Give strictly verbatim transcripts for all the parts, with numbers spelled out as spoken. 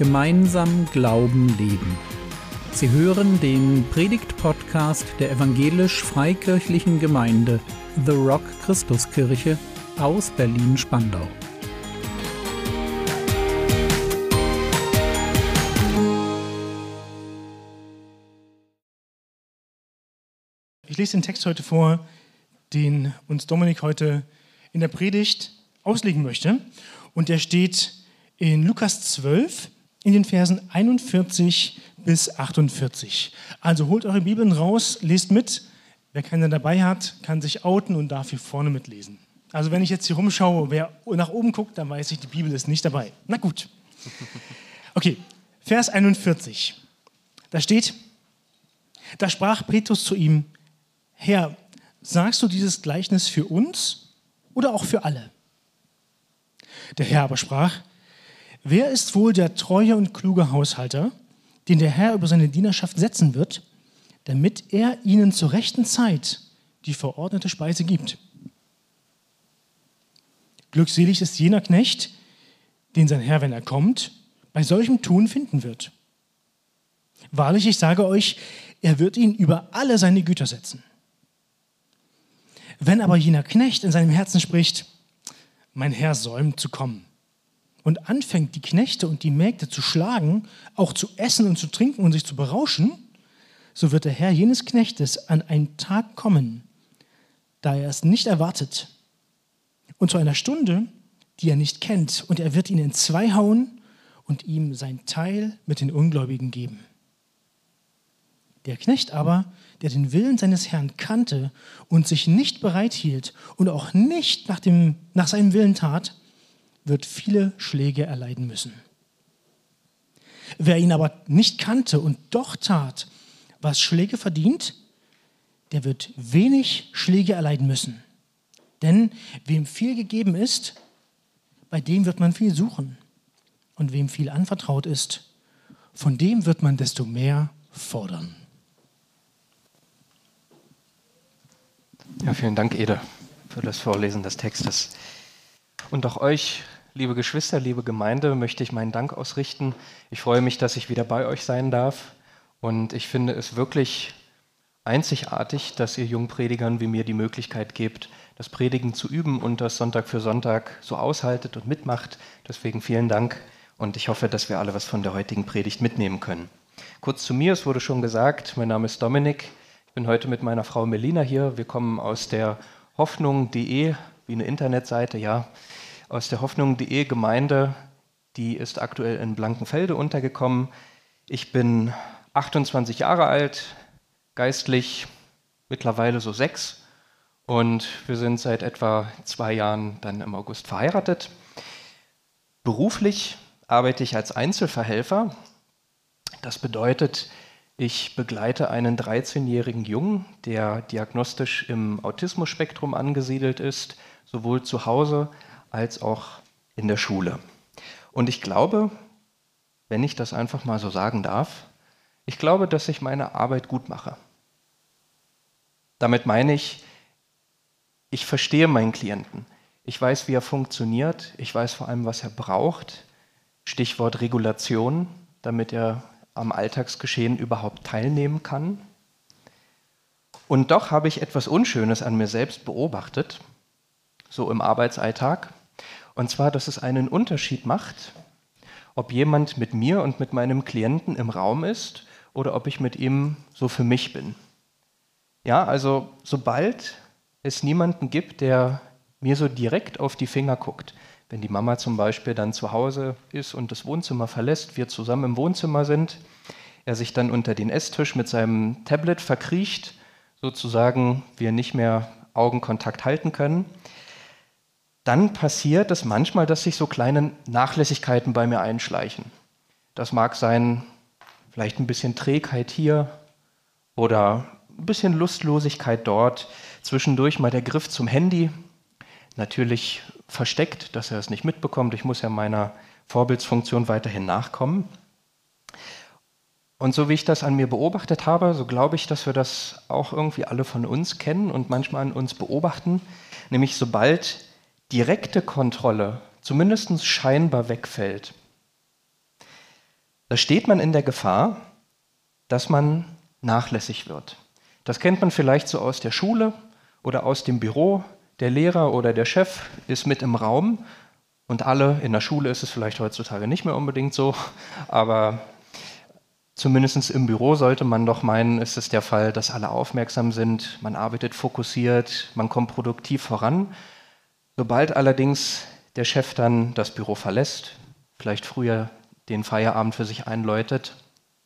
Gemeinsam Glauben leben. Sie hören den Predigt-Podcast der evangelisch-freikirchlichen Gemeinde The Rock Christuskirche aus Berlin-Spandau. Ich lese den Text heute vor, den uns Dominik heute in der Predigt auslegen möchte. Und der steht in Lukas zwölf in den Versen einundvierzig bis achtundvierzig. Also holt eure Bibeln raus, lest mit. Wer keine dabei hat, kann sich outen und darf hier vorne mitlesen. Also wenn ich jetzt hier rumschaue, wer nach oben guckt, dann weiß ich, die Bibel ist nicht dabei. Na gut. Okay, Vers einundvierzig. Da steht: Da sprach Petrus zu ihm: Herr, sagst du dieses Gleichnis für uns oder auch für alle? Der Herr aber sprach: Wer ist wohl der treue und kluge Haushalter, den der Herr über seine Dienerschaft setzen wird, damit er ihnen zur rechten Zeit die verordnete Speise gibt? Glückselig ist jener Knecht, den sein Herr, wenn er kommt, bei solchem Tun finden wird. Wahrlich, ich sage euch, er wird ihn über alle seine Güter setzen. Wenn aber jener Knecht in seinem Herzen spricht: Mein Herr säumt zu kommen, und anfängt, die Knechte und die Mägde zu schlagen, auch zu essen und zu trinken und sich zu berauschen, so wird der Herr jenes Knechtes an einen Tag kommen, da er es nicht erwartet, und zu einer Stunde, die er nicht kennt, und er wird ihn in zwei hauen und ihm sein Teil mit den Ungläubigen geben. Der Knecht aber, der den Willen seines Herrn kannte und sich nicht bereit hielt und auch nicht nach, dem, nach seinem Willen tat, wird viele Schläge erleiden müssen. Wer ihn aber nicht kannte und doch tat, was Schläge verdient, der wird wenig Schläge erleiden müssen. Denn wem viel gegeben ist, bei dem wird man viel suchen. Und wem viel anvertraut ist, von dem wird man desto mehr fordern. Ja, vielen Dank, Ede, für das Vorlesen des Textes. Und auch euch, liebe Geschwister, liebe Gemeinde, möchte ich meinen Dank ausrichten. Ich freue mich, dass ich wieder bei euch sein darf. Und ich finde es wirklich einzigartig, dass ihr Jungpredigern wie mir die Möglichkeit gebt, das Predigen zu üben und das Sonntag für Sonntag so aushaltet und mitmacht. Deswegen vielen Dank und ich hoffe, dass wir alle was von der heutigen Predigt mitnehmen können. Kurz zu mir, es wurde schon gesagt, mein Name ist Dominik. Ich bin heute mit meiner Frau Melina hier. Wir kommen aus der Hoffnung punkt de, wie eine Internetseite, ja, aus der Hoffnung punkt de Gemeinde, die ist aktuell in Blankenfelde untergekommen. Ich bin achtundzwanzig Jahre alt, geistlich mittlerweile so sechs und wir sind seit etwa zwei Jahren dann im August verheiratet. Beruflich arbeite ich als Einzelverhelfer. Das bedeutet, ich begleite einen dreizehnjährigen Jungen, der diagnostisch im Autismus-Spektrum angesiedelt ist, sowohl zu Hause als auch in der Schule. Und ich glaube, wenn ich das einfach mal so sagen darf, ich glaube, dass ich meine Arbeit gut mache. Damit meine ich, ich verstehe meinen Klienten. Ich weiß, wie er funktioniert. Ich weiß vor allem, was er braucht. Stichwort Regulation, damit er am Alltagsgeschehen überhaupt teilnehmen kann. Und doch habe ich etwas Unschönes an mir selbst beobachtet, so im Arbeitsalltag. Und zwar, dass es einen Unterschied macht, ob jemand mit mir und mit meinem Klienten im Raum ist oder ob ich mit ihm so für mich bin. Ja, also sobald es niemanden gibt, der mir so direkt auf die Finger guckt, wenn die Mama zum Beispiel dann zu Hause ist und das Wohnzimmer verlässt, wir zusammen im Wohnzimmer sind, er sich dann unter den Esstisch mit seinem Tablet verkriecht, sozusagen wir nicht mehr Augenkontakt halten können, dann passiert es manchmal, dass sich so kleine Nachlässigkeiten bei mir einschleichen. Das mag sein, vielleicht ein bisschen Trägheit hier oder ein bisschen Lustlosigkeit dort, zwischendurch mal der Griff zum Handy, natürlich versteckt, dass er es nicht mitbekommt. Ich muss ja meiner Vorbildsfunktion weiterhin nachkommen. Und so wie ich das an mir beobachtet habe, so glaube ich, dass wir das auch irgendwie alle von uns kennen und manchmal an uns beobachten, nämlich sobald direkte Kontrolle zumindest scheinbar wegfällt, da steht man in der Gefahr, dass man nachlässig wird. Das kennt man vielleicht so aus der Schule oder aus dem Büro. Der Lehrer oder der Chef ist mit im Raum und alle, in der Schule ist es vielleicht heutzutage nicht mehr unbedingt so, aber zumindest im Büro sollte man doch meinen, ist es der Fall, dass alle aufmerksam sind, man arbeitet fokussiert, man kommt produktiv voran. Sobald allerdings der Chef dann das Büro verlässt, vielleicht früher den Feierabend für sich einläutet,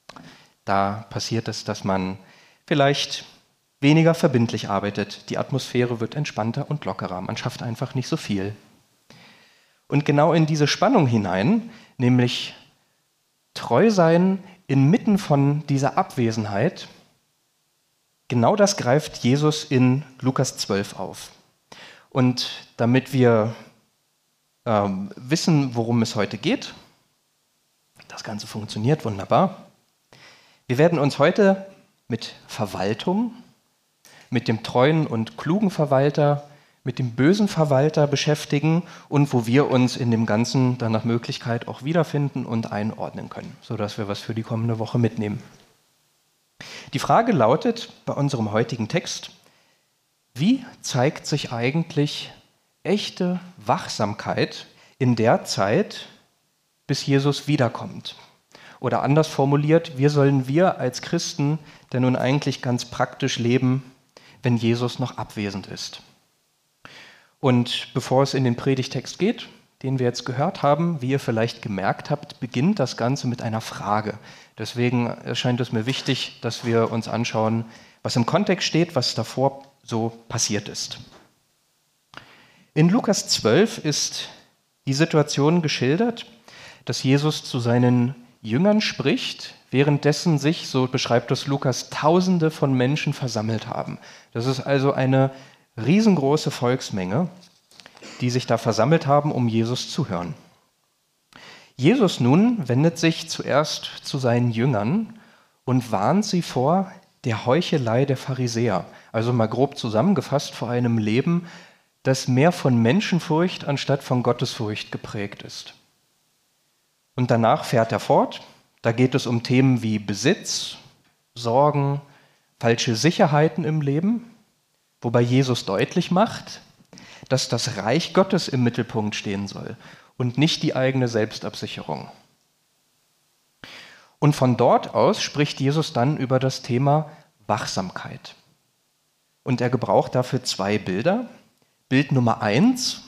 da passiert es, dass man vielleicht weniger verbindlich arbeitet. Die Atmosphäre wird entspannter und lockerer. Man schafft einfach nicht so viel. Und genau in diese Spannung hinein, nämlich treu sein inmitten von dieser Abwesenheit, genau das greift Jesus in Lukas zwölf auf. Und damit wir ähm, wissen, worum es heute geht, das Ganze funktioniert wunderbar. Wir werden uns heute mit Verwaltung, mit dem treuen und klugen Verwalter, mit dem bösen Verwalter beschäftigen und wo wir uns in dem Ganzen dann nach Möglichkeit auch wiederfinden und einordnen können, sodass wir was für die kommende Woche mitnehmen. Die Frage lautet bei unserem heutigen Text: Wie zeigt sich eigentlich echte Wachsamkeit in der Zeit, bis Jesus wiederkommt? Oder anders formuliert, wie sollen wir als Christen denn nun eigentlich ganz praktisch leben, wenn Jesus noch abwesend ist? Und bevor es in den Predigtext geht, den wir jetzt gehört haben, wie ihr vielleicht gemerkt habt, beginnt das Ganze mit einer Frage. Deswegen erscheint es mir wichtig, dass wir uns anschauen, was im Kontext steht, was davor so passiert ist. In Lukas zwölf ist die Situation geschildert, dass Jesus zu seinen Jüngern spricht, währenddessen sich, so beschreibt es Lukas, Tausende von Menschen versammelt haben. Das ist also eine riesengroße Volksmenge, die sich da versammelt haben, um Jesus zu hören. Jesus nun wendet sich zuerst zu seinen Jüngern und warnt sie vor der Heuchelei der Pharisäer. Also mal grob zusammengefasst vor einem Leben, das mehr von Menschenfurcht anstatt von Gottesfurcht geprägt ist. Und danach fährt er fort. Da geht es um Themen wie Besitz, Sorgen, falsche Sicherheiten im Leben, wobei Jesus deutlich macht, dass das Reich Gottes im Mittelpunkt stehen soll und nicht die eigene Selbstabsicherung. Und von dort aus spricht Jesus dann über das Thema Wachsamkeit. Und er gebraucht dafür zwei Bilder. Bild Nummer eins: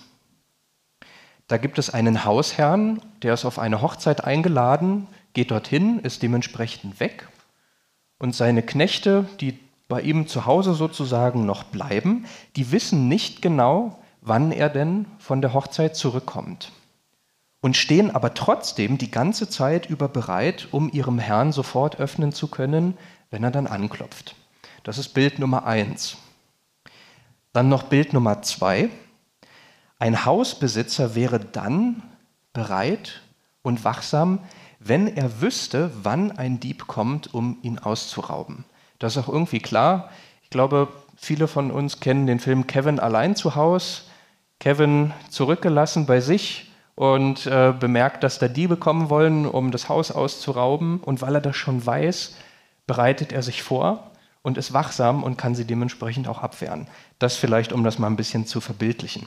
Da gibt es einen Hausherrn, der ist auf eine Hochzeit eingeladen, geht dorthin, ist dementsprechend weg. Und seine Knechte, die bei ihm zu Hause sozusagen noch bleiben, die wissen nicht genau, wann er denn von der Hochzeit zurückkommt. Und stehen aber trotzdem die ganze Zeit über bereit, um ihrem Herrn sofort öffnen zu können, wenn er dann anklopft. Das ist Bild Nummer eins. Dann noch Bild Nummer zwei. Ein Hausbesitzer wäre dann bereit und wachsam, wenn er wüsste, wann ein Dieb kommt, um ihn auszurauben. Das ist auch irgendwie klar. Ich glaube, viele von uns kennen den Film Kevin allein zu Haus. Kevin zurückgelassen bei sich und äh, bemerkt, dass da Diebe kommen wollen, um das Haus auszurauben. Und weil er das schon weiß, bereitet er sich vor und ist wachsam und kann sie dementsprechend auch abwehren. Das vielleicht, um das mal ein bisschen zu verbildlichen.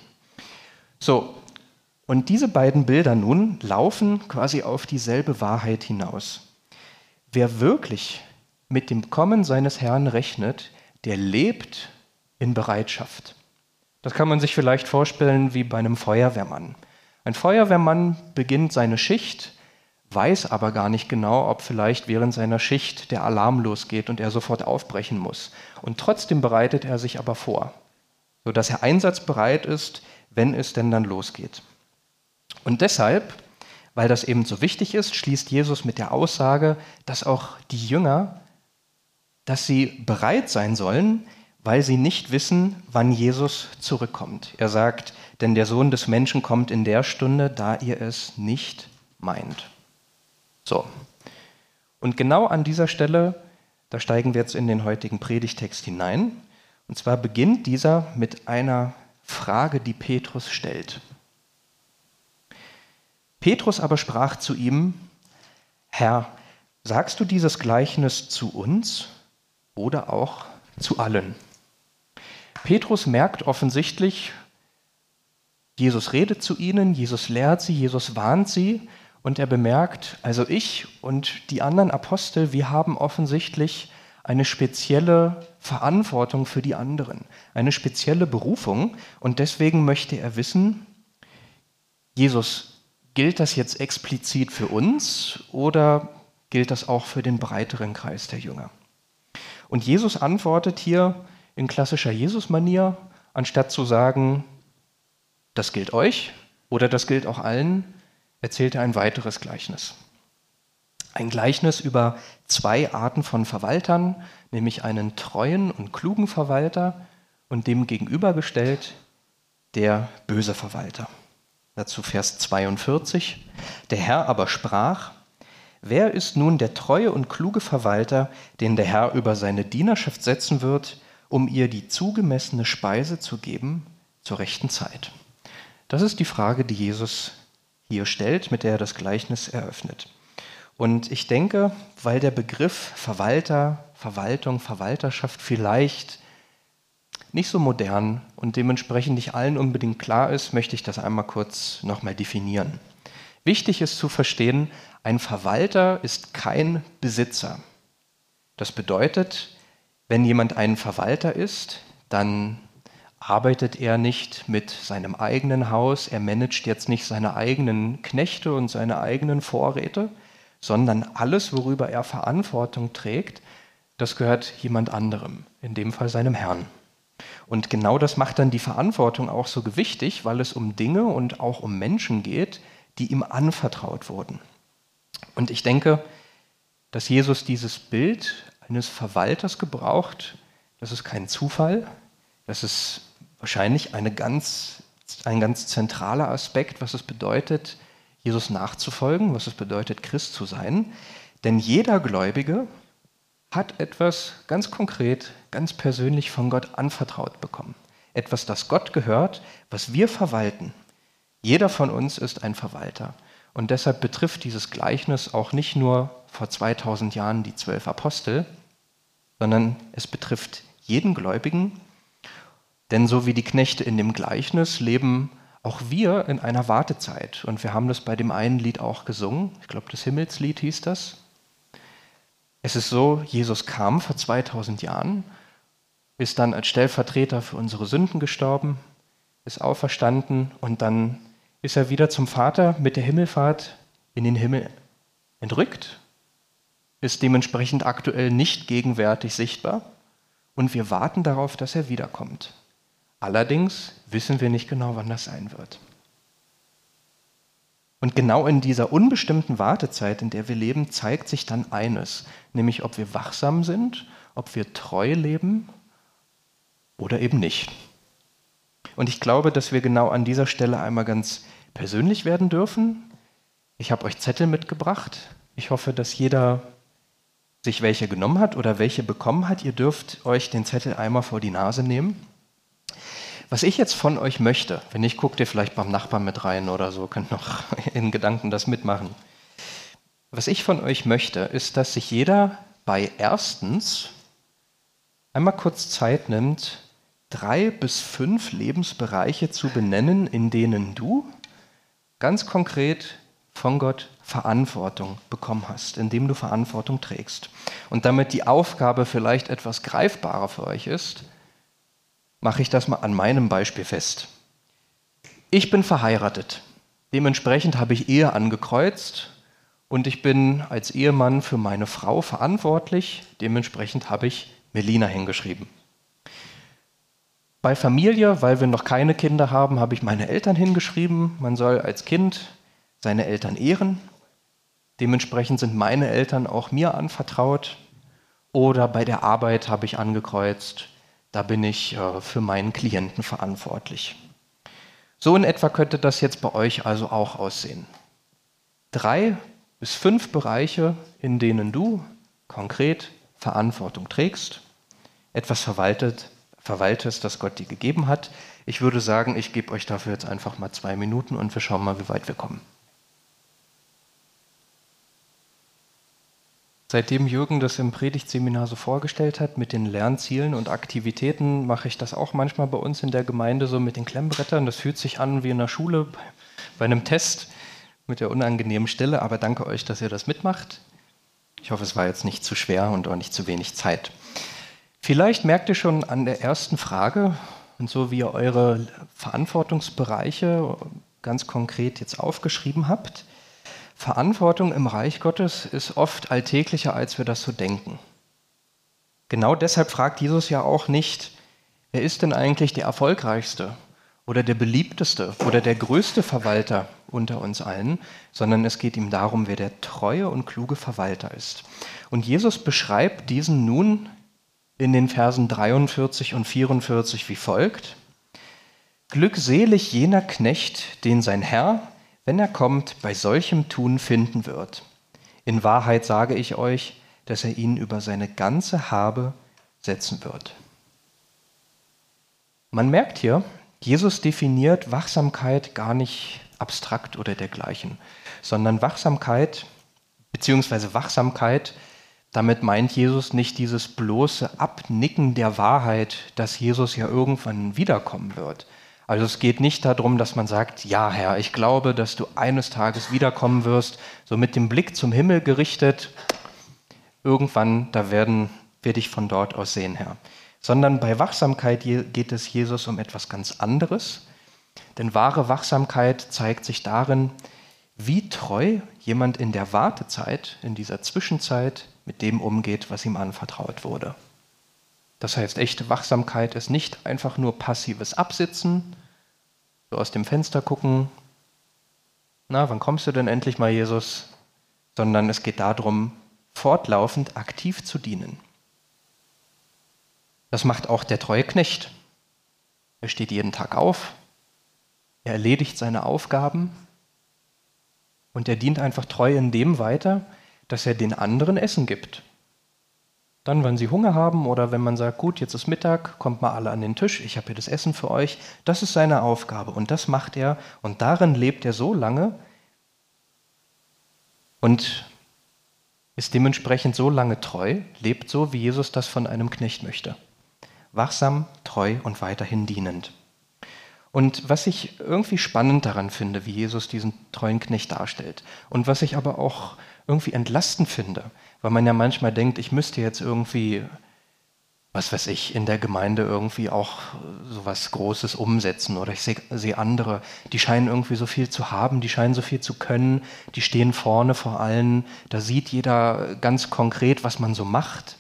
So, und diese beiden Bilder nun laufen quasi auf dieselbe Wahrheit hinaus. Wer wirklich mit dem Kommen seines Herrn rechnet, der lebt in Bereitschaft. Das kann man sich vielleicht vorstellen wie bei einem Feuerwehrmann. Ein Feuerwehrmann beginnt seine Schicht, weiß aber gar nicht genau, ob vielleicht während seiner Schicht der Alarm losgeht und er sofort aufbrechen muss. Und trotzdem bereitet er sich aber vor, sodass er einsatzbereit ist, wenn es denn dann losgeht. Und deshalb, weil das eben so wichtig ist, schließt Jesus mit der Aussage, dass auch die Jünger, dass sie bereit sein sollen, weil sie nicht wissen, wann Jesus zurückkommt. Er sagt, denn der Sohn des Menschen kommt in der Stunde, da ihr es nicht meint. So, und genau an dieser Stelle, da steigen wir jetzt in den heutigen Predigtext hinein. Und zwar beginnt dieser mit einer Frage, die Petrus stellt. Petrus aber sprach zu ihm: Herr, sagst du dieses Gleichnis zu uns oder auch zu allen? Petrus merkt offensichtlich, Jesus redet zu ihnen, Jesus lehrt sie, Jesus warnt sie und er bemerkt, also ich und die anderen Apostel, wir haben offensichtlich eine spezielle Verantwortung für die anderen, eine spezielle Berufung und deswegen möchte er wissen, Jesus, gilt das jetzt explizit für uns oder gilt das auch für den breiteren Kreis der Jünger? Und Jesus antwortet hier in klassischer Jesus-Manier, anstatt zu sagen, das gilt euch oder das gilt auch allen, erzählt er ein weiteres Gleichnis. Ein Gleichnis über zwei Arten von Verwaltern, nämlich einen treuen und klugen Verwalter und dem gegenübergestellt der böse Verwalter. Dazu Vers zweiundvierzig. Der Herr aber sprach, wer ist nun der treue und kluge Verwalter, den der Herr über seine Dienerschaft setzen wird, um ihr die zugemessene Speise zu geben zur rechten Zeit? Das ist die Frage, die Jesus hier stellt, mit der er das Gleichnis eröffnet. Und ich denke, weil der Begriff Verwalter, Verwaltung, Verwalterschaft vielleicht nicht so modern und dementsprechend nicht allen unbedingt klar ist, möchte ich das einmal kurz nochmal definieren. Wichtig ist zu verstehen, ein Verwalter ist kein Besitzer. Das bedeutet, wenn jemand ein Verwalter ist, dann arbeitet er nicht mit seinem eigenen Haus, er managt jetzt nicht seine eigenen Knechte und seine eigenen Vorräte, sondern alles, worüber er Verantwortung trägt, das gehört jemand anderem, in dem Fall seinem Herrn. Und genau das macht dann die Verantwortung auch so gewichtig, weil es um Dinge und auch um Menschen geht, die ihm anvertraut wurden. Und ich denke, dass Jesus dieses Bild eines Verwalters gebraucht, das ist kein Zufall, das ist wahrscheinlich eine ganz, ein ganz zentraler Aspekt, was es bedeutet, Jesus nachzufolgen, was es bedeutet, Christ zu sein. Denn jeder Gläubige hat etwas ganz konkret, ganz persönlich von Gott anvertraut bekommen. Etwas, das Gott gehört, was wir verwalten. Jeder von uns ist ein Verwalter. Und deshalb betrifft dieses Gleichnis auch nicht nur vor zweitausend Jahren die zwölf Apostel, sondern es betrifft jeden Gläubigen. Denn so wie die Knechte in dem Gleichnis leben auch wir in einer Wartezeit. Und wir haben das bei dem einen Lied auch gesungen. Ich glaube, das Himmelslied hieß das. Es ist so, Jesus kam vor zweitausend Jahren, ist dann als Stellvertreter für unsere Sünden gestorben, ist auferstanden und dann ist er wieder zum Vater mit der Himmelfahrt in den Himmel entrückt, ist dementsprechend aktuell nicht gegenwärtig sichtbar und wir warten darauf, dass er wiederkommt. Allerdings wissen wir nicht genau, wann das sein wird. Und genau in dieser unbestimmten Wartezeit, in der wir leben, zeigt sich dann eines, nämlich ob wir wachsam sind, ob wir treu leben oder eben nicht. Und ich glaube, dass wir genau an dieser Stelle einmal ganz persönlich werden dürfen. Ich habe euch Zettel mitgebracht. Ich hoffe, dass jeder sich welche genommen hat oder welche bekommen hat. Ihr dürft euch den Zettel einmal vor die Nase nehmen. Was ich jetzt von euch möchte, wenn nicht, guckt ihr vielleicht beim Nachbarn mit rein oder so, könnt noch in Gedanken das mitmachen. Was ich von euch möchte, ist, dass sich jeder bei erstens einmal kurz Zeit nimmt, drei bis fünf Lebensbereiche zu benennen, in denen du ganz konkret von Gott Verantwortung bekommen hast, in dem du Verantwortung trägst. Und damit die Aufgabe vielleicht etwas greifbarer für euch ist, mache ich das mal an meinem Beispiel fest. Ich bin verheiratet. Dementsprechend habe ich Ehe angekreuzt und ich bin als Ehemann für meine Frau verantwortlich. Dementsprechend habe ich Melina hingeschrieben. Bei Familie, weil wir noch keine Kinder haben, habe ich meine Eltern hingeschrieben. Man soll als Kind seine Eltern ehren. Dementsprechend sind meine Eltern auch mir anvertraut. Oder bei der Arbeit habe ich angekreuzt, da bin ich äh, für meinen Klienten verantwortlich. So in etwa könnte das jetzt bei euch also auch aussehen. Drei bis fünf Bereiche, in denen du konkret Verantwortung trägst, etwas verwaltet, verwaltest, das Gott dir gegeben hat. Ich würde sagen, ich gebe euch dafür jetzt einfach mal zwei Minuten und wir schauen mal, wie weit wir kommen. Seitdem Jürgen das im Predigtseminar so vorgestellt hat, mit den Lernzielen und Aktivitäten, mache ich das auch manchmal bei uns in der Gemeinde so mit den Klemmbrettern. Das fühlt sich an wie in der Schule bei einem Test mit der unangenehmen Stille, aber danke euch, dass ihr das mitmacht. Ich hoffe, es war jetzt nicht zu schwer und auch nicht zu wenig Zeit. Vielleicht merkt ihr schon an der ersten Frage und so wie ihr eure Verantwortungsbereiche ganz konkret jetzt aufgeschrieben habt, Verantwortung im Reich Gottes ist oft alltäglicher, als wir das so denken. Genau deshalb fragt Jesus ja auch nicht, wer ist denn eigentlich der erfolgreichste oder der beliebteste oder der größte Verwalter unter uns allen, sondern es geht ihm darum, wer der treue und kluge Verwalter ist. Und Jesus beschreibt diesen nun in den Versen dreiundvierzig und vierundvierzig wie folgt: Glückselig jener Knecht, den sein Herr, wenn er kommt, bei solchem Tun finden wird. In Wahrheit sage ich euch, dass er ihn über seine ganze Habe setzen wird. Man merkt hier, Jesus definiert Wachsamkeit gar nicht abstrakt oder dergleichen, sondern Wachsamkeit, beziehungsweise Wachsamkeit, damit meint Jesus nicht dieses bloße Abnicken der Wahrheit, dass Jesus ja irgendwann wiederkommen wird. Also es geht nicht darum, dass man sagt, ja Herr, ich glaube, dass du eines Tages wiederkommen wirst, so mit dem Blick zum Himmel gerichtet, irgendwann, da werden wir dich von dort aus sehen, Herr. Sondern bei Wachsamkeit geht es Jesus um etwas ganz anderes, denn wahre Wachsamkeit zeigt sich darin, wie treu jemand in der Wartezeit, in dieser Zwischenzeit mit dem umgeht, was ihm anvertraut wurde. Das heißt, echte Wachsamkeit ist nicht einfach nur passives Absitzen, so aus dem Fenster gucken, na, wann kommst du denn endlich mal, Jesus? Sondern es geht darum, fortlaufend aktiv zu dienen. Das macht auch der treue Knecht. Er steht jeden Tag auf, er erledigt seine Aufgaben und er dient einfach treu in dem weiter, dass er den anderen Essen gibt. Dann, wenn sie Hunger haben oder wenn man sagt, gut, jetzt ist Mittag, kommt mal alle an den Tisch, ich habe hier das Essen für euch. Das ist seine Aufgabe und das macht er und darin lebt er so lange und ist dementsprechend so lange treu, lebt so, wie Jesus das von einem Knecht möchte. Wachsam, treu und weiterhin dienend. Und was ich irgendwie spannend daran finde, wie Jesus diesen treuen Knecht darstellt und was ich aber auch irgendwie entlastend finde, weil man ja manchmal denkt, ich müsste jetzt irgendwie, was weiß ich, in der Gemeinde irgendwie auch sowas Großes umsetzen oder ich sehe, sehe andere, die scheinen irgendwie so viel zu haben, die scheinen so viel zu können, die stehen vorne vor allen, da sieht jeder ganz konkret, was man so macht.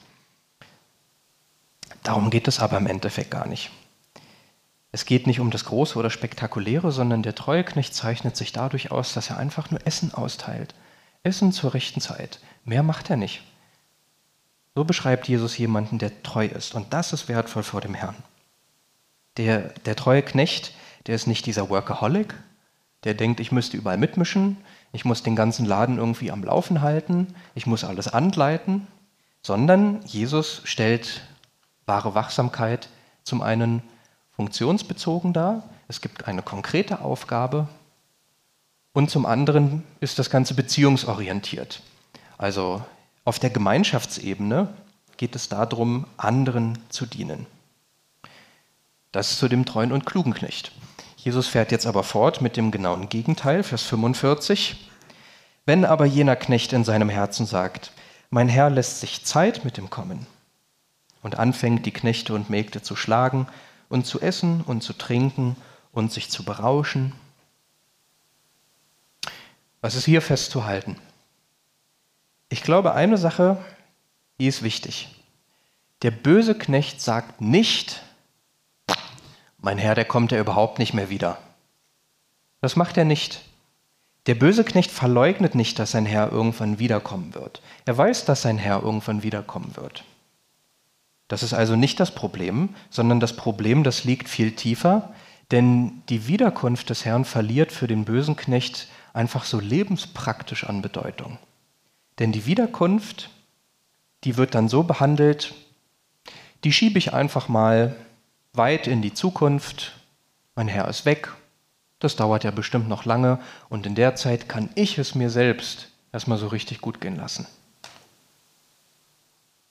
Darum geht es aber im Endeffekt gar nicht. Es geht nicht um das Große oder Spektakuläre, sondern der treue Knecht zeichnet sich dadurch aus, dass er einfach nur Essen austeilt. Essen zur rechten Zeit. Mehr macht er nicht. So beschreibt Jesus jemanden, der treu ist. Und das ist wertvoll vor dem Herrn. Der, der treue Knecht, der ist nicht dieser Workaholic, der denkt, ich müsste überall mitmischen, ich muss den ganzen Laden irgendwie am Laufen halten, ich muss alles anleiten, sondern Jesus stellt wahre Wachsamkeit zum einen funktionsbezogen dar, es gibt eine konkrete Aufgabe und zum anderen ist das Ganze beziehungsorientiert. Also auf der Gemeinschaftsebene geht es darum, anderen zu dienen. Das zu dem treuen und klugen Knecht. Jesus fährt jetzt aber fort mit dem genauen Gegenteil, Vers fünfundvierzig. Wenn aber jener Knecht in seinem Herzen sagt, mein Herr lässt sich Zeit mit dem kommen und anfängt, die Knechte und Mägde zu schlagen und zu essen und zu trinken und sich zu berauschen. Was ist hier festzuhalten? Ich glaube, eine Sache, die ist wichtig. Der böse Knecht sagt nicht, mein Herr, der kommt ja überhaupt nicht mehr wieder. Das macht er nicht. Der böse Knecht verleugnet nicht, dass sein Herr irgendwann wiederkommen wird. Er weiß, dass sein Herr irgendwann wiederkommen wird. Das ist also nicht das Problem, sondern das Problem, das liegt viel tiefer, denn die Wiederkunft des Herrn verliert für den bösen Knecht einfach so lebenspraktisch an Bedeutung. Denn die Wiederkunft, die wird dann so behandelt, die schiebe ich einfach mal weit in die Zukunft. Mein Herr ist weg, das dauert ja bestimmt noch lange und in der Zeit kann ich es mir selbst erstmal so richtig gut gehen lassen.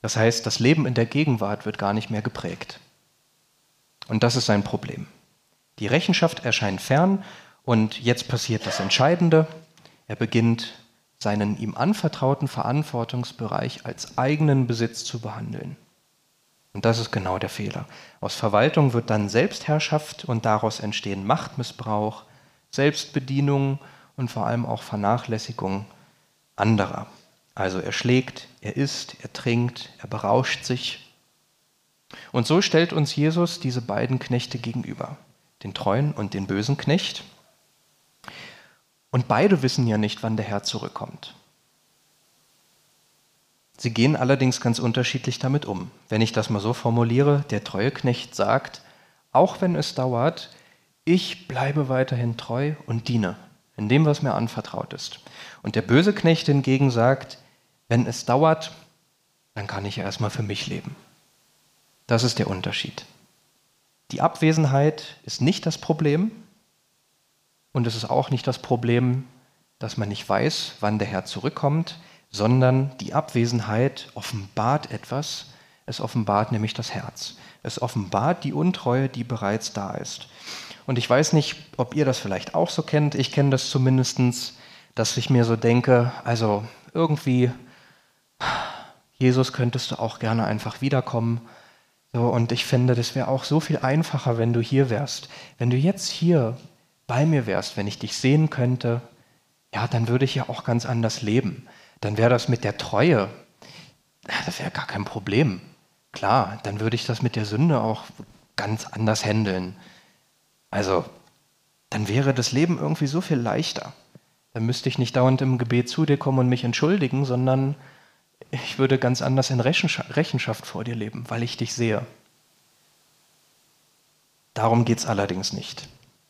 Das heißt, das Leben in der Gegenwart wird gar nicht mehr geprägt. Und das ist sein Problem. Die Rechenschaft erscheint fern und jetzt passiert das Entscheidende. Er beginnt, seinen ihm anvertrauten Verantwortungsbereich als eigenen Besitz zu behandeln. Und das ist genau der Fehler. Aus Verwaltung wird dann Selbstherrschaft und daraus entstehen Machtmissbrauch, Selbstbedienung und vor allem auch Vernachlässigung anderer. Also er schlägt, er isst, er trinkt, er berauscht sich. Und so stellt uns Jesus diese beiden Knechte gegenüber, den treuen und den bösen Knecht. Und beide wissen ja nicht, wann der Herr zurückkommt. Sie gehen allerdings ganz unterschiedlich damit um. Wenn ich das mal so formuliere, der treue Knecht sagt, auch wenn es dauert, ich bleibe weiterhin treu und diene in dem, was mir anvertraut ist. Und der böse Knecht hingegen sagt, wenn es dauert, dann kann ich ja erstmal für mich leben. Das ist der Unterschied. Die Abwesenheit ist nicht das Problem und es ist auch nicht das Problem, dass man nicht weiß, wann der Herr zurückkommt, sondern die Abwesenheit offenbart etwas. Es offenbart nämlich das Herz. Es offenbart die Untreue, die bereits da ist. Und ich weiß nicht, ob ihr das vielleicht auch so kennt. Ich kenne das zumindest, dass ich mir so denke, also irgendwie, Jesus, könntest du auch gerne einfach wiederkommen. So, und ich finde, das wäre auch so viel einfacher, wenn du hier wärst. Wenn du jetzt hier bei mir wärst, wenn ich dich sehen könnte, ja, dann würde ich ja auch ganz anders leben. Dann wäre das mit der Treue, das wäre gar kein Problem. Klar, dann würde ich das mit der Sünde auch ganz anders handeln. Also, dann wäre das Leben irgendwie so viel leichter. Dann müsste ich nicht dauernd im Gebet zu dir kommen und mich entschuldigen, sondern ich würde ganz anders in Rechenschaft vor dir leben, weil ich dich sehe. Darum geht es allerdings nicht.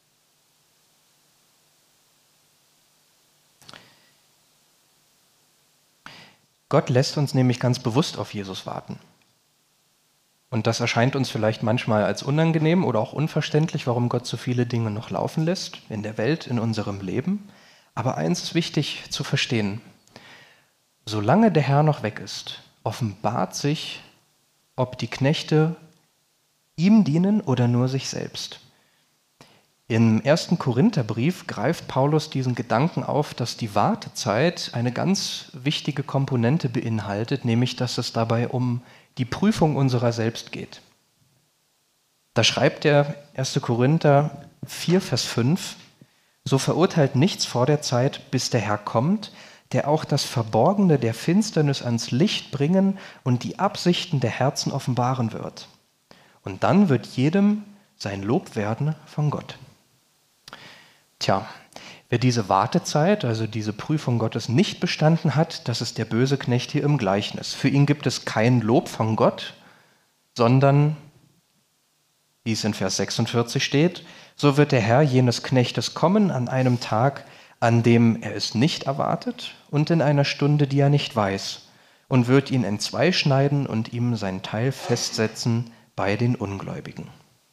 Gott lässt uns nämlich ganz bewusst auf Jesus warten. Und das erscheint uns vielleicht manchmal als unangenehm oder auch unverständlich, warum Gott so viele Dinge noch laufen lässt in der Welt, in unserem Leben. Aber eins ist wichtig zu verstehen. Solange der Herr noch weg ist, offenbart sich, ob die Knechte ihm dienen oder nur sich selbst. Im ersten Korintherbrief greift Paulus diesen Gedanken auf, dass die Wartezeit eine ganz wichtige Komponente beinhaltet, nämlich dass es dabei um die Prüfung unserer selbst geht. Da schreibt der erste Korinther vier, Vers fünf, so verurteilt nichts vor der Zeit, bis der Herr kommt, der auch das Verborgene der Finsternis ans Licht bringen und die Absichten der Herzen offenbaren wird. Und dann wird jedem sein Lob werden von Gott. Tja, wer diese Wartezeit, also diese Prüfung Gottes nicht bestanden hat, das ist der böse Knecht hier im Gleichnis. Für ihn gibt es kein Lob von Gott, sondern, wie es in Vers sechsundvierzig steht, so wird der Herr jenes Knechtes kommen an einem Tag, an dem er es nicht erwartet und in einer Stunde, die er nicht weiß, und wird ihn entzwei schneiden und ihm sein Teil festsetzen bei den Ungläubigen.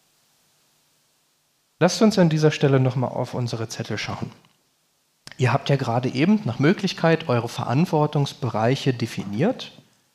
Lasst uns an dieser Stelle nochmal auf unsere Zettel schauen. Ihr habt ja gerade eben nach Möglichkeit eure Verantwortungsbereiche definiert.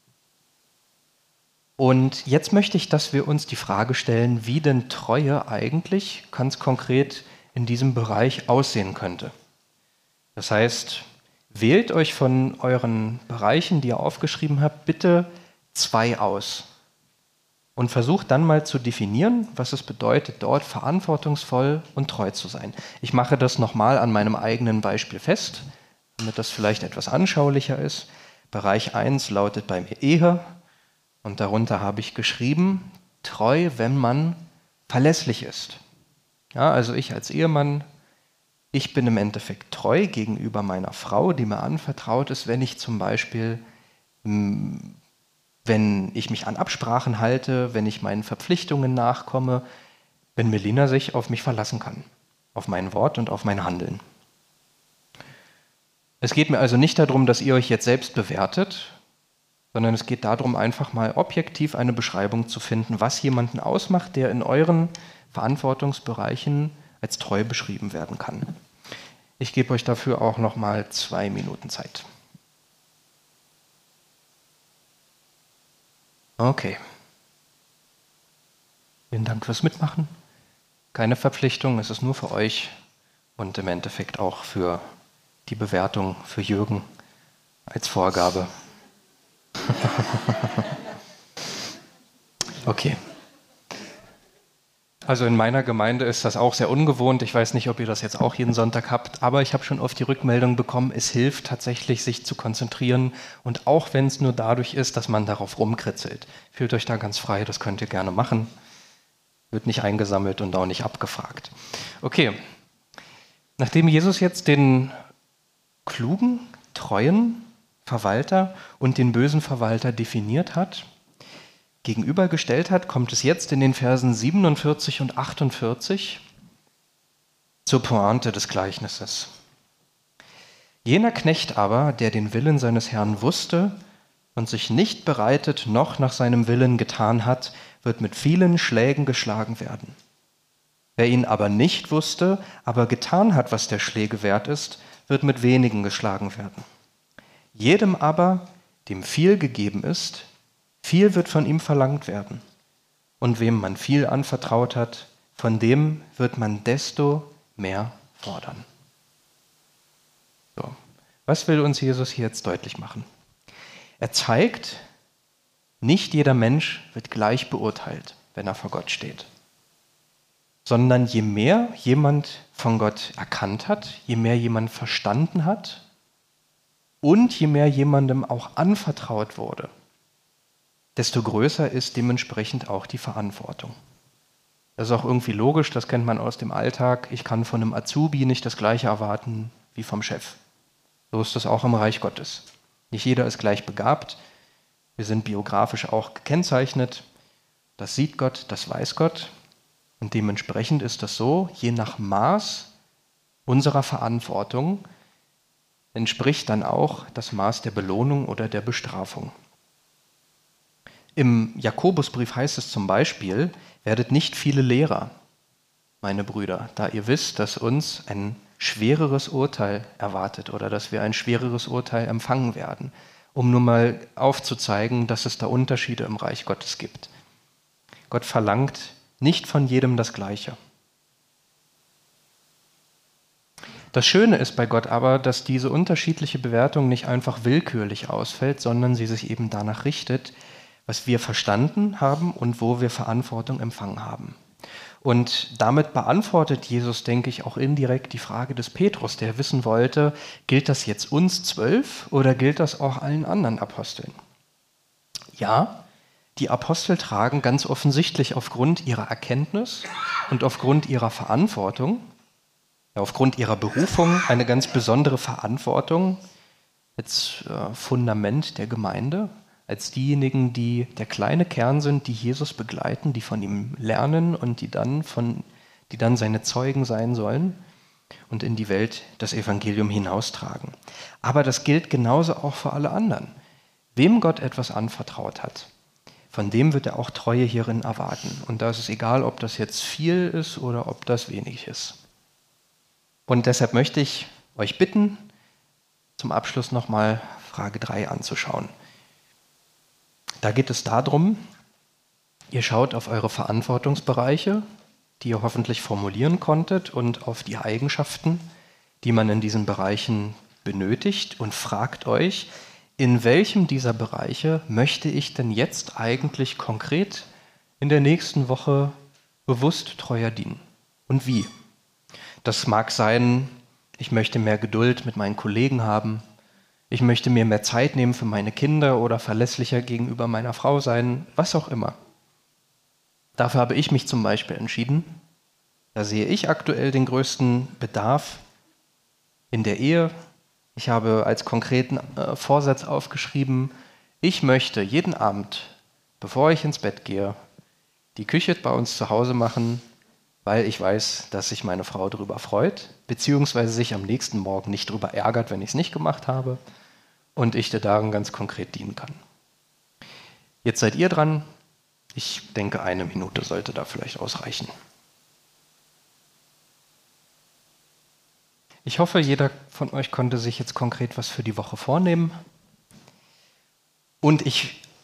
Und jetzt möchte ich, dass wir uns die Frage stellen, wie denn Treue eigentlich ganz konkret in diesem Bereich aussehen könnte. Das heißt, wählt euch von euren Bereichen, die ihr aufgeschrieben habt, bitte zwei aus. Und versucht dann mal zu definieren, was es bedeutet, dort verantwortungsvoll und treu zu sein. Ich mache das nochmal an meinem eigenen Beispiel fest, damit das vielleicht etwas anschaulicher ist. Bereich eins lautet bei mir Ehe und darunter habe ich geschrieben, treu, wenn man verlässlich ist. Ja, also ich als Ehemann, ich bin im Endeffekt treu gegenüber meiner Frau, die mir anvertraut ist, wenn ich zum Beispiel wenn ich mich an Absprachen halte, wenn ich meinen Verpflichtungen nachkomme, wenn Melina sich auf mich verlassen kann, auf mein Wort und auf mein Handeln. Es geht mir also nicht darum, dass ihr euch jetzt selbst bewertet, sondern es geht darum, einfach mal objektiv eine Beschreibung zu finden, was jemanden ausmacht, der in euren Verantwortungsbereichen als treu beschrieben werden kann. Ich gebe euch dafür auch noch mal zwei Minuten Zeit. Okay. Vielen Dank fürs Mitmachen. Keine Verpflichtung, es ist nur für euch und im Endeffekt auch für die Bewertung für Jürgen als Vorgabe. Okay. Also in meiner Gemeinde ist das auch sehr ungewohnt. Ich weiß nicht, ob ihr das jetzt auch jeden Sonntag habt, aber ich habe schon oft die Rückmeldung bekommen, es hilft tatsächlich, sich zu konzentrieren und auch wenn es nur dadurch ist, dass man darauf rumkritzelt. Fühlt euch da ganz frei, das könnt ihr gerne machen. Wird nicht eingesammelt und auch nicht abgefragt. Okay, nachdem Jesus jetzt den klugen, treuen Verwalter und den bösen Verwalter definiert hat, gegenübergestellt hat, kommt es jetzt in den Versen siebenundvierzig und achtundvierzig zur Pointe des Gleichnisses. Jener Knecht aber, der den Willen seines Herrn wusste und sich nicht bereitet, noch nach seinem Willen getan hat, wird mit vielen Schlägen geschlagen werden. Wer ihn aber nicht wusste, aber getan hat, was der Schläge wert ist, wird mit wenigen geschlagen werden. Jedem aber, dem viel gegeben ist, viel wird von ihm verlangt werden. Und wem man viel anvertraut hat, von dem wird man desto mehr fordern. So. Was will uns Jesus hier jetzt deutlich machen? Er zeigt, nicht jeder Mensch wird gleich beurteilt, wenn er vor Gott steht. Sondern je mehr jemand von Gott erkannt hat, je mehr jemand verstanden hat und je mehr jemandem auch anvertraut wurde, desto größer ist dementsprechend auch die Verantwortung. Das ist auch irgendwie logisch, das kennt man aus dem Alltag. Ich kann von einem Azubi nicht das Gleiche erwarten wie vom Chef. So ist das auch im Reich Gottes. Nicht jeder ist gleich begabt. Wir sind biografisch auch gekennzeichnet. Das sieht Gott, das weiß Gott. Und dementsprechend ist das so, je nach Maß unserer Verantwortung entspricht dann auch das Maß der Belohnung oder der Bestrafung. Im Jakobusbrief heißt es zum Beispiel, werdet nicht viele Lehrer, meine Brüder, da ihr wisst, dass uns ein schwereres Urteil erwartet oder dass wir ein schwereres Urteil empfangen werden, um nur mal aufzuzeigen, dass es da Unterschiede im Reich Gottes gibt. Gott verlangt nicht von jedem das Gleiche. Das Schöne ist bei Gott aber, dass diese unterschiedliche Bewertung nicht einfach willkürlich ausfällt, sondern sie sich eben danach richtet, was wir verstanden haben und wo wir Verantwortung empfangen haben. Und damit beantwortet Jesus, denke ich, auch indirekt die Frage des Petrus, der wissen wollte, gilt das jetzt uns zwölf oder gilt das auch allen anderen Aposteln? Ja, die Apostel tragen ganz offensichtlich aufgrund ihrer Erkenntnis und aufgrund ihrer Verantwortung, aufgrund ihrer Berufung eine ganz besondere Verantwortung als Fundament der Gemeinde, als diejenigen, die der kleine Kern sind, die Jesus begleiten, die von ihm lernen und die dann, von, die dann seine Zeugen sein sollen und in die Welt das Evangelium hinaustragen. Aber das gilt genauso auch für alle anderen. Wem Gott etwas anvertraut hat, von dem wird er auch Treue hierin erwarten. Und da ist es egal, ob das jetzt viel ist oder ob das wenig ist. Und deshalb möchte ich euch bitten, zum Abschluss nochmal Frage drei anzuschauen. Da geht es darum, ihr schaut auf eure Verantwortungsbereiche, die ihr hoffentlich formulieren konntet, und auf die Eigenschaften, die man in diesen Bereichen benötigt, und fragt euch, in welchem dieser Bereiche möchte ich denn jetzt eigentlich konkret in der nächsten Woche bewusst treuer dienen? Und wie? Das mag sein, ich möchte mehr Geduld mit meinen Kollegen haben, ich möchte mir mehr Zeit nehmen für meine Kinder oder verlässlicher gegenüber meiner Frau sein, was auch immer. Dafür habe ich mich zum Beispiel entschieden. Da sehe ich aktuell den größten Bedarf in der Ehe. Ich habe als konkreten äh, Vorsatz aufgeschrieben, ich möchte jeden Abend, bevor ich ins Bett gehe, die Küche bei uns zu Hause machen, weil ich weiß, dass sich meine Frau darüber freut, beziehungsweise sich am nächsten Morgen nicht darüber ärgert, wenn ich es nicht gemacht habe und ich dir darin ganz konkret dienen kann. Jetzt seid ihr dran. Ich denke, eine Minute sollte da vielleicht ausreichen. Ich hoffe, jeder von euch konnte sich jetzt konkret was für die Woche vornehmen. Und ich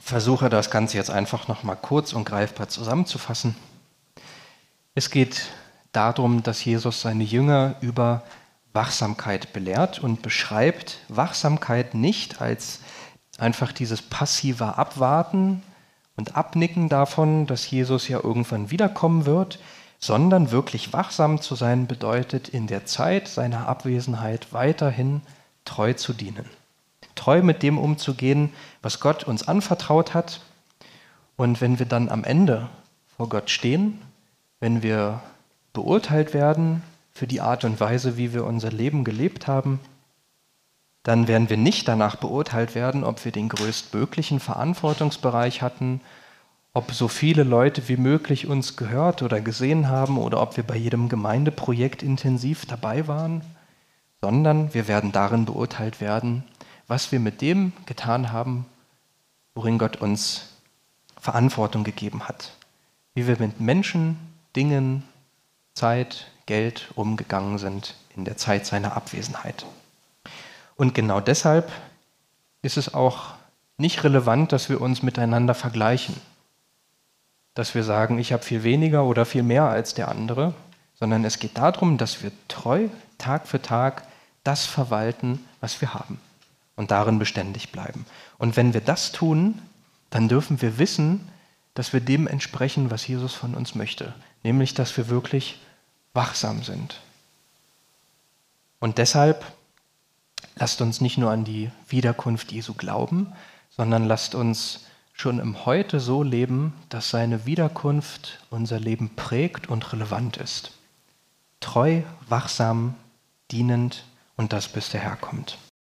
versuche das Ganze jetzt einfach nochmal kurz und greifbar zusammenzufassen. Es geht darum, dass Jesus seine Jünger über Wachsamkeit belehrt und beschreibt Wachsamkeit nicht als einfach dieses passive Abwarten und Abnicken davon, dass Jesus ja irgendwann wiederkommen wird, sondern wirklich wachsam zu sein bedeutet, in der Zeit seiner Abwesenheit weiterhin treu zu dienen. Treu mit dem umzugehen, was Gott uns anvertraut hat. Und wenn wir dann am Ende vor Gott stehen, wenn wir beurteilt werden für die Art und Weise, wie wir unser Leben gelebt haben, dann werden wir nicht danach beurteilt werden, ob wir den größtmöglichen Verantwortungsbereich hatten, ob so viele Leute wie möglich uns gehört oder gesehen haben oder ob wir bei jedem Gemeindeprojekt intensiv dabei waren, sondern wir werden darin beurteilt werden, was wir mit dem getan haben, worin Gott uns Verantwortung gegeben hat. Wie wir mit Menschen, Dingen, Zeit, Geld umgegangen sind in der Zeit seiner Abwesenheit. Und genau deshalb ist es auch nicht relevant, dass wir uns miteinander vergleichen. Dass wir sagen, ich habe viel weniger oder viel mehr als der andere, sondern es geht darum, dass wir treu Tag für Tag das verwalten, was wir haben und darin beständig bleiben. Und wenn wir das tun, dann dürfen wir wissen, dass wir dem entsprechen, was Jesus von uns möchte, nämlich, dass wir wirklich wachsam sind. Und deshalb lasst uns nicht nur an die Wiederkunft Jesu glauben, sondern lasst uns schon im Heute so leben, dass seine Wiederkunft unser Leben prägt und relevant ist. Treu, wachsam, dienend und das, bis der Herr kommt.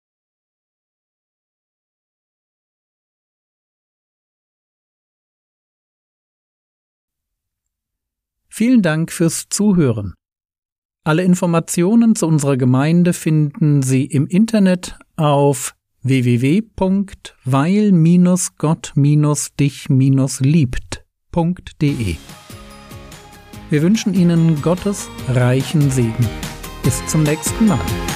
Vielen Dank fürs Zuhören. Alle Informationen zu unserer Gemeinde finden Sie im Internet auf w w w punkt weil Gott dich liebt punkt d e. Wir wünschen Ihnen Gottes reichen Segen. Bis zum nächsten Mal.